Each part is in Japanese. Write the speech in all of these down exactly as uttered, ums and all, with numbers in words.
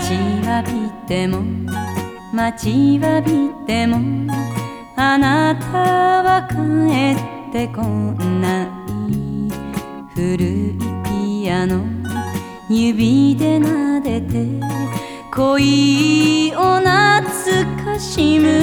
待ちわびても待ちわびてもあなたは帰ってこない。古いピアノ指で撫でて恋を懐かしむ。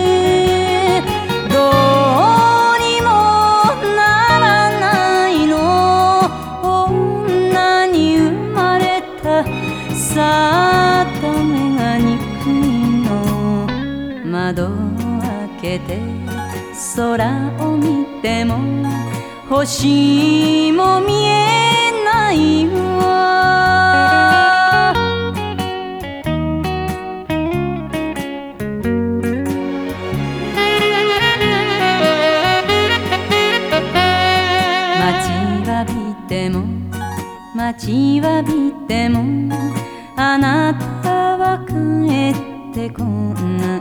どうにもならないの女に生まれた。さあダメが憎いの。窓を開けて空を見ても星も見えないわ。待ちわびても待ちわびてもあなたは帰ってこない。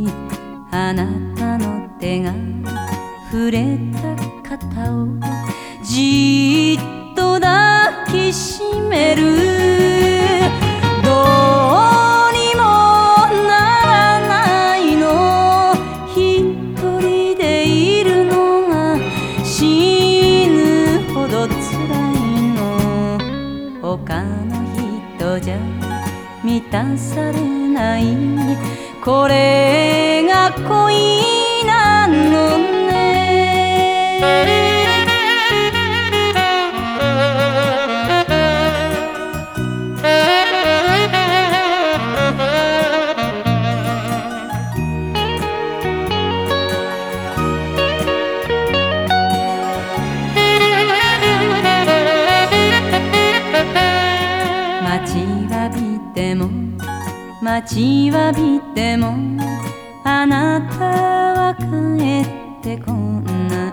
あなたの手が触れた肩をじっと抱きしめる。どうにもならないの。一人でいるのが死ぬほど辛いの。他の人じゃ満たされない。これが恋なのね。待ちわびても待ちわびてもあなたは帰ってこない。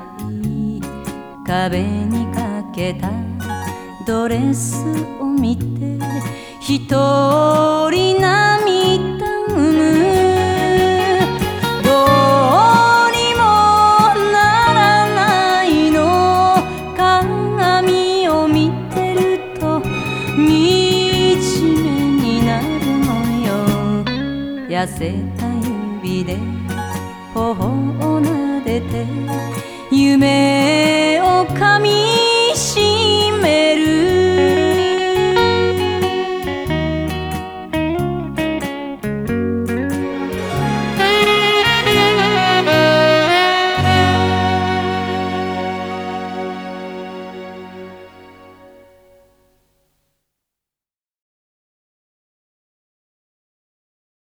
壁にかけたドレスを見て一人涙ぐむ。どうにもならないの。鏡を見てると惨めになるのよ。痩せた指で頬を撫でて夢